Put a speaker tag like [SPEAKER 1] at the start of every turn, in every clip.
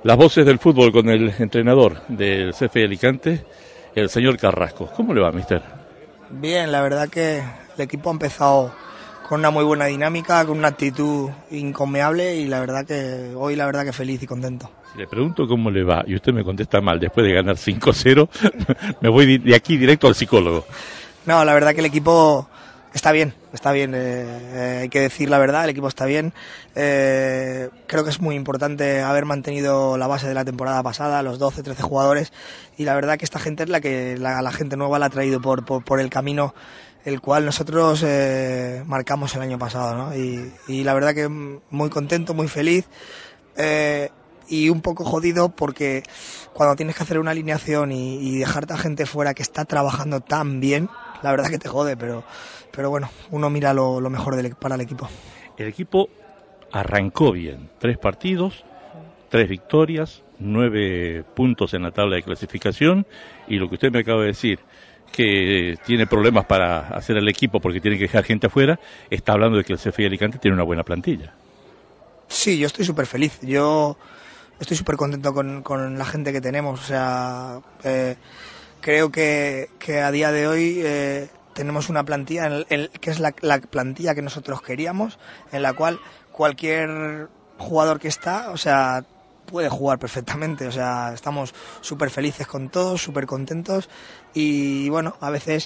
[SPEAKER 1] Las voces del fútbol con el entrenador del CFE Alicante, el señor Carrasco. ¿Cómo le va, mister?
[SPEAKER 2] Bien, la verdad que el equipo ha empezado con una muy buena dinámica, con una actitud incomeable y la verdad que hoy feliz y contento.
[SPEAKER 1] Si le pregunto cómo le va y usted me contesta mal después de ganar 5-0, me voy de aquí directo al psicólogo.
[SPEAKER 2] No, la verdad que el equipo está bien, hay que decir la verdad, el equipo está bien. Creo que es muy importante haber mantenido la base de la temporada pasada, los 12, 13 jugadores, y la verdad que esta gente es la que la gente nueva la ha traído por el camino el cual nosotros marcamos el año pasado, ¿no? Y la verdad que muy contento, muy feliz, y un poco jodido porque cuando tienes que hacer una alineación y dejarte a gente fuera que está trabajando tan bien, la verdad que te jode, pero bueno, uno mira lo mejor para el equipo.
[SPEAKER 1] El equipo arrancó bien, 3 partidos, 3 victorias, 9 puntos en la tabla de clasificación, y lo que usted me acaba de decir, que tiene problemas para hacer el equipo porque tiene que dejar gente afuera, está hablando de que el CFE Alicante tiene una buena plantilla.
[SPEAKER 2] Sí, yo estoy súper feliz, yo estoy súper contento con la gente que tenemos, o sea, creo que a día de hoy tenemos una plantilla que es la plantilla que nosotros queríamos, en la cual cualquier jugador que está, o sea, puede jugar perfectamente, o sea, estamos súper felices con todos, súper contentos, y bueno, a veces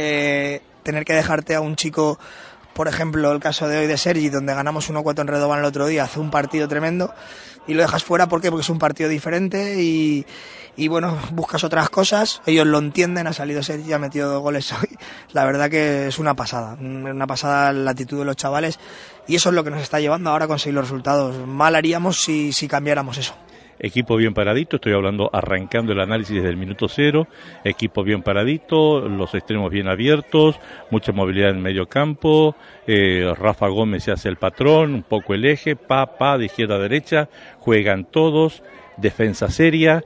[SPEAKER 2] tener que dejarte a un chico, por ejemplo, el caso de hoy de Sergi, donde ganamos 1-4 en Redován el otro día, hace un partido tremendo, y lo dejas fuera, ¿por qué? Porque es un partido diferente y bueno, buscas otras cosas, ellos lo entienden, ha salido Sergi, ha metido 2 goles hoy, la verdad que es una pasada la actitud de los chavales, y eso es lo que nos está llevando ahora a conseguir los resultados. Mal haríamos si cambiáramos eso.
[SPEAKER 1] Equipo bien paradito, estoy hablando arrancando el análisis desde el minuto 0, equipo bien paradito, los extremos bien abiertos, mucha movilidad en medio campo, Rafa Gómez se hace el patrón, un poco el eje, de izquierda a derecha, juegan todos, defensa seria,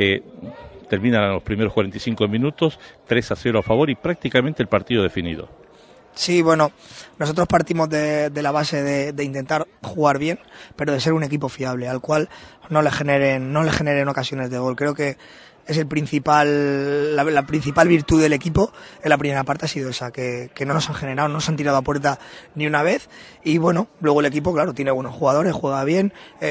[SPEAKER 1] terminan los primeros 45 minutos, 3-0 a favor y prácticamente el partido definido.
[SPEAKER 2] Sí, bueno, nosotros partimos de la base de intentar jugar bien, pero de ser un equipo fiable, al cual no le generen ocasiones de gol. Creo que es la principal virtud del equipo en la primera parte ha sido esa, que no nos han generado, no nos han tirado a puerta ni una vez, y bueno, luego el equipo, claro, tiene buenos jugadores, juega bien,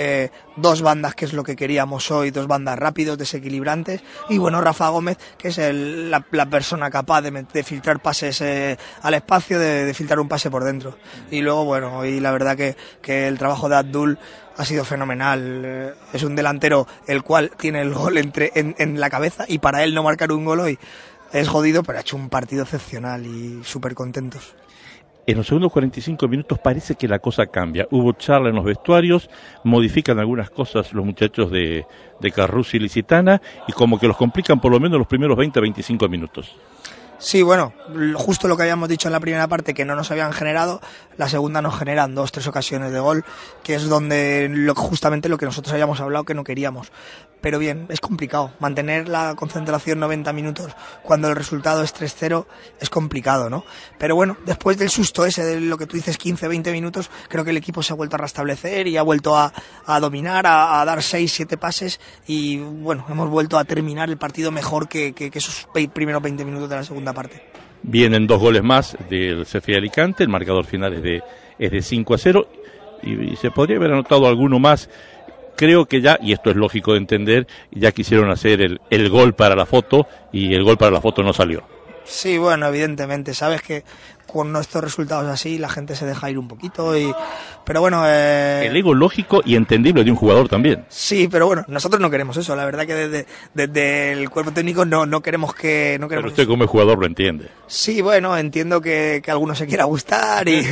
[SPEAKER 2] 2 bandas, que es lo que queríamos hoy, 2 bandas rápidos, desequilibrantes, y bueno, Rafa Gómez, que es la persona capaz de filtrar pases al espacio, de filtrar un pase por dentro, y luego bueno, y la verdad que el trabajo de Abdul ha sido fenomenal, es un delantero el cual tiene el gol en la cabeza, y para él no marcar un gol hoy es jodido, pero ha hecho un partido excepcional y súper contentos.
[SPEAKER 1] En los segundos 45 minutos parece que la cosa cambia, hubo charla en los vestuarios, modifican algunas cosas los muchachos de Carrussi y Licitana, y como que los complican por lo menos los primeros 20-25 minutos.
[SPEAKER 2] Sí, bueno, justo lo que habíamos dicho en la primera parte, que no nos habían generado, la segunda nos generan 2-3 ocasiones de gol, que es donde justamente lo que nosotros habíamos hablado que no queríamos. Pero bien, es complicado, mantener la concentración 90 minutos cuando el resultado es 3-0 es complicado, ¿no? Pero bueno, después del susto ese de lo que tú dices, 15-20 minutos, creo que el equipo se ha vuelto a restablecer y ha vuelto a dominar, a dar 6-7 pases, y bueno, hemos vuelto a terminar el partido mejor que esos primeros 20 minutos de la segunda parte.
[SPEAKER 1] Vienen 2 goles más del CFE Alicante, el marcador final es de 5-0 y se podría haber anotado alguno más. Creo que ya, y esto es lógico de entender, ya quisieron hacer el gol para la foto y el gol para la foto no salió.
[SPEAKER 2] Sí, bueno, evidentemente, sabes que con nuestros resultados así la gente se deja ir un poquito, pero bueno...
[SPEAKER 1] El ego lógico y entendible de un jugador también.
[SPEAKER 2] Sí, pero bueno, nosotros no queremos eso, la verdad que desde el cuerpo técnico no queremos que...
[SPEAKER 1] Pero usted como jugador lo entiende.
[SPEAKER 2] Sí, bueno, entiendo que a alguno se quiera gustar y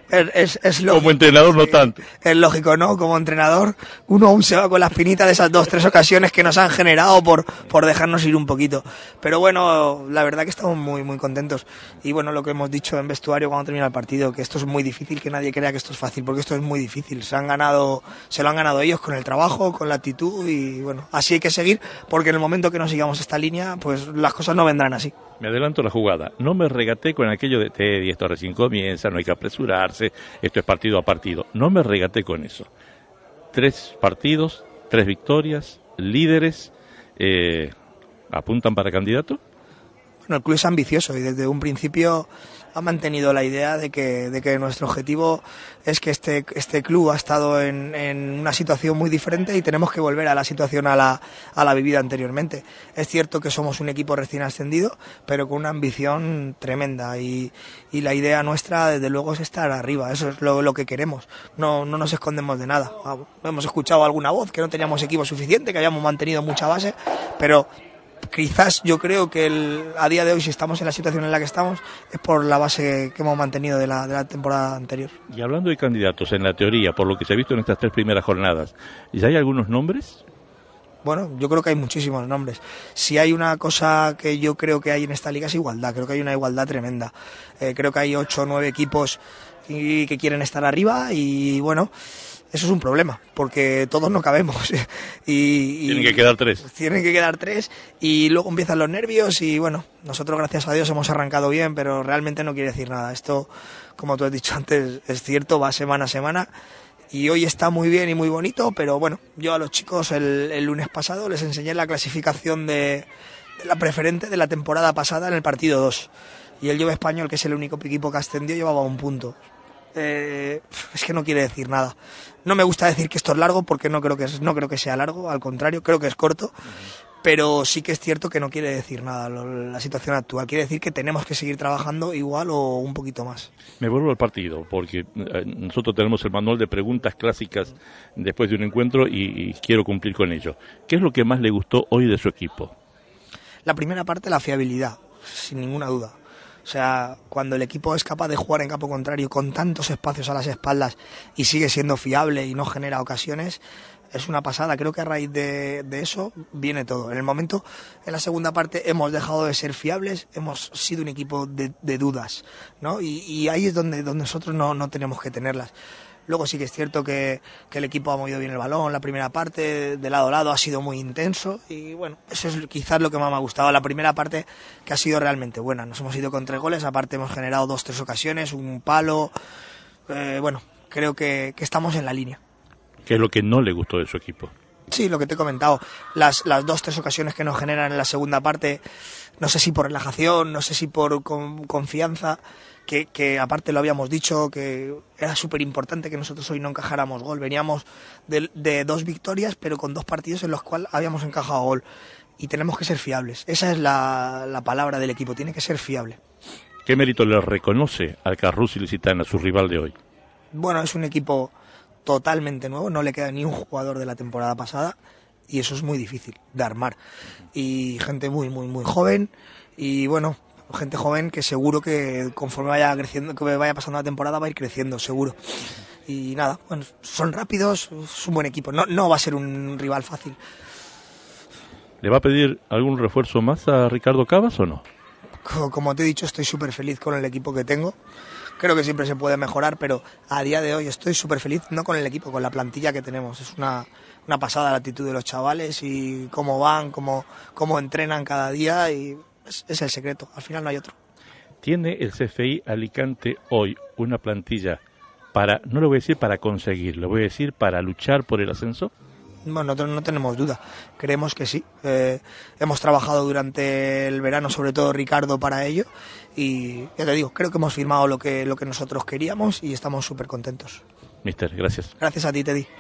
[SPEAKER 2] es lógico.
[SPEAKER 1] Como entrenador no tanto.
[SPEAKER 2] Es lógico, ¿no? Como entrenador uno aún se va con la espinita de esas 2-3 ocasiones que nos han generado por dejarnos ir un poquito. Pero bueno, la verdad que estamos muy, muy contentos. Y bueno, lo que hemos dicho en vestuario cuando termina el partido, que esto es muy difícil, que nadie crea que esto es fácil, porque esto es muy difícil. Se lo han ganado ellos con el trabajo, con la actitud, y bueno, así hay que seguir, porque en el momento que no sigamos esta línea, pues las cosas no vendrán así.
[SPEAKER 1] Me adelanto la jugada, no me regaté con aquello de Teddy, esto recién comienza, no hay que apresurarse, esto es partido a partido, no me regaté con eso. 3 partidos, 3 victorias, líderes, ¿apuntan para candidato?
[SPEAKER 2] Bueno, el club es ambicioso y desde un principio ha mantenido la idea de que nuestro objetivo es que este club ha estado en una situación muy diferente y tenemos que volver a la situación a la vivida anteriormente. Es cierto que somos un equipo recién ascendido, pero con una ambición tremenda y la idea nuestra desde luego es estar arriba, eso es lo que queremos, no nos escondemos de nada. Hemos escuchado alguna voz que no teníamos equipo suficiente, que habíamos mantenido mucha base, pero quizás yo creo que a día de hoy, si estamos en la situación en la que estamos, es por la base que hemos mantenido de la temporada anterior.
[SPEAKER 1] Y hablando de candidatos, en la teoría, por lo que se ha visto en estas 3 primeras jornadas, ¿ya hay algunos nombres?
[SPEAKER 2] Bueno, yo creo que hay muchísimos nombres. Si hay una cosa que yo creo que hay en esta liga es igualdad, creo que hay una igualdad tremenda. Creo que hay 8 o 9 equipos que quieren estar arriba y bueno, eso es un problema, porque todos no cabemos.
[SPEAKER 1] Tienen que quedar 3.
[SPEAKER 2] Tienen que quedar 3 y luego empiezan los nervios y bueno, nosotros gracias a Dios hemos arrancado bien, pero realmente no quiere decir nada. Esto, como tú has dicho antes, es cierto, va semana a semana y hoy está muy bien y muy bonito, pero bueno, yo a los chicos el lunes pasado les enseñé la clasificación de la preferente de la temporada pasada en el partido 2 y el Jove Español, que es el único equipo que ascendió, llevaba 1 punto. Es que no quiere decir nada. No me gusta decir que esto es largo porque no creo que sea largo, al contrario, creo que es corto, pero sí que es cierto que no quiere decir nada la situación actual. Quiere decir que tenemos que seguir trabajando igual o un poquito más.
[SPEAKER 1] Me vuelvo al partido, porque nosotros tenemos el manual de preguntas clásicas después de un encuentro y quiero cumplir con ello. ¿Qué es lo que más le gustó hoy de su equipo?
[SPEAKER 2] La primera parte, la fiabilidad, sin ninguna duda. O sea, cuando el equipo es capaz de jugar en campo contrario con tantos espacios a las espaldas y sigue siendo fiable y no genera ocasiones, es una pasada. Creo que a raíz de eso viene todo. En el momento, en la segunda parte, hemos dejado de ser fiables, hemos sido un equipo de dudas, ¿no? Y ahí es donde nosotros no tenemos que tenerlas. Luego sí que es cierto que el equipo ha movido bien el balón, la primera parte de lado a lado ha sido muy intenso y bueno, eso es quizás lo que más me ha gustado, la primera parte que ha sido realmente buena. Nos hemos ido con 3 goles, aparte hemos generado 2-3 ocasiones, un palo, bueno, creo que estamos en la línea.
[SPEAKER 1] ¿Qué es lo que no le gustó de su equipo?
[SPEAKER 2] Sí, lo que te he comentado, las 2-3 ocasiones que nos generan en la segunda parte, no sé si por relajación, no sé si por confianza, que aparte lo habíamos dicho, que era súper importante que nosotros hoy no encajáramos gol. Veníamos de 2 victorias, pero con 2 partidos en los cuales habíamos encajado gol. Y tenemos que ser fiables. Esa es la palabra del equipo, tiene que ser fiable.
[SPEAKER 1] ¿Qué mérito le reconoce al Carrus Ilicitana, su rival de hoy?
[SPEAKER 2] Bueno, es un equipo totalmente nuevo, no le queda ni un jugador de la temporada pasada y eso es muy difícil de armar. Y gente muy, muy, muy joven y bueno, gente joven que seguro que conforme vaya creciendo, que vaya pasando la temporada va a ir creciendo, seguro. Y nada, bueno, son rápidos, es un buen equipo, no va a ser un rival fácil.
[SPEAKER 1] ¿Le va a pedir algún refuerzo más a Ricardo Cavas o no?
[SPEAKER 2] Como te he dicho, estoy súper feliz con el equipo que tengo. Creo que siempre se puede mejorar, pero a día de hoy estoy súper feliz, no con el equipo, con la plantilla que tenemos. Es una pasada la actitud de los chavales y cómo van, cómo entrenan cada día y es el secreto, al final no hay otro.
[SPEAKER 1] ¿Tiene el CFI Alicante hoy una plantilla para, no le voy a decir para conseguir, le voy a decir para luchar por el ascenso?
[SPEAKER 2] Bueno, no tenemos duda, creemos que sí. Hemos trabajado durante el verano, sobre todo Ricardo, para ello y ya te digo, creo que hemos firmado lo que nosotros queríamos y estamos súper contentos.
[SPEAKER 1] Mister, gracias.
[SPEAKER 2] Gracias a ti, Teddy.